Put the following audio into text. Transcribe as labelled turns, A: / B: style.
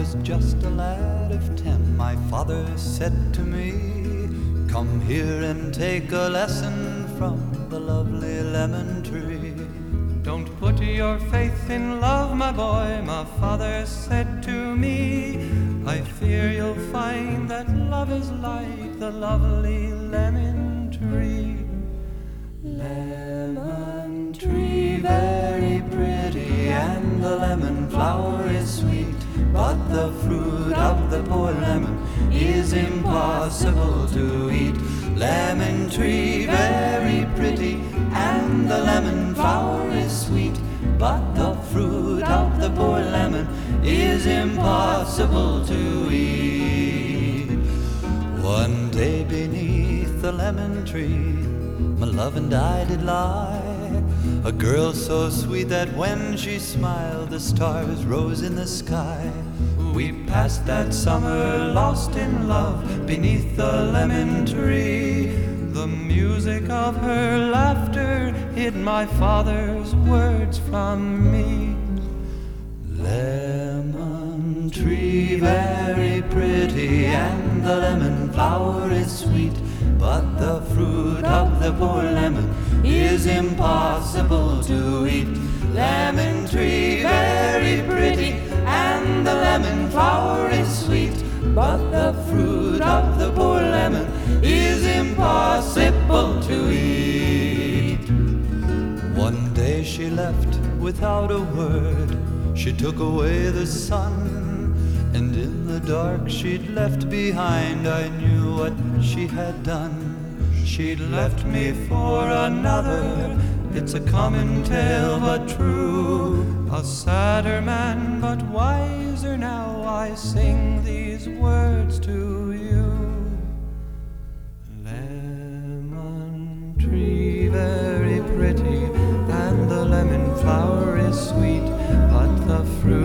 A: was just a lad of 10, my father said to me, "Come here and take a lesson from the lovely lemon tree."
B: "Don't put your faith in love, my boy," my father said to me. "I fear you'll find that love is like the lovely lemon tree."
A: Lemon tree, very pretty, and the lemon flower is sweet, but the fruit of the poor lemon is impossible to eat. Lemon tree, very pretty, and the lemon flower is sweet, but the fruit of the poor lemon is impossible to eat. One day beneath the lemon tree, my love and I did lie, a girl so sweet that when she smiled the stars rose in the sky. We passed that summer lost in love beneath the lemon tree.
B: The music of her laughter hid my father's words from me.
A: Lemon tree, very pretty, and the lemon flower is sweet, but the fruit of the poor lemon is impossible to eat. Lemon tree, very pretty, and the lemon flower is sweet, but the fruit of the poor lemon is impossible to eat. One day she left without a word. She took away the sun, and in the dark she'd left behind, I knew what she had done. She'd left me for another, it's a common tale but true.
B: A sadder man but wiser now, I sing these words to you. Lemon tree, very pretty, and the lemon flower is sweet, but the fruit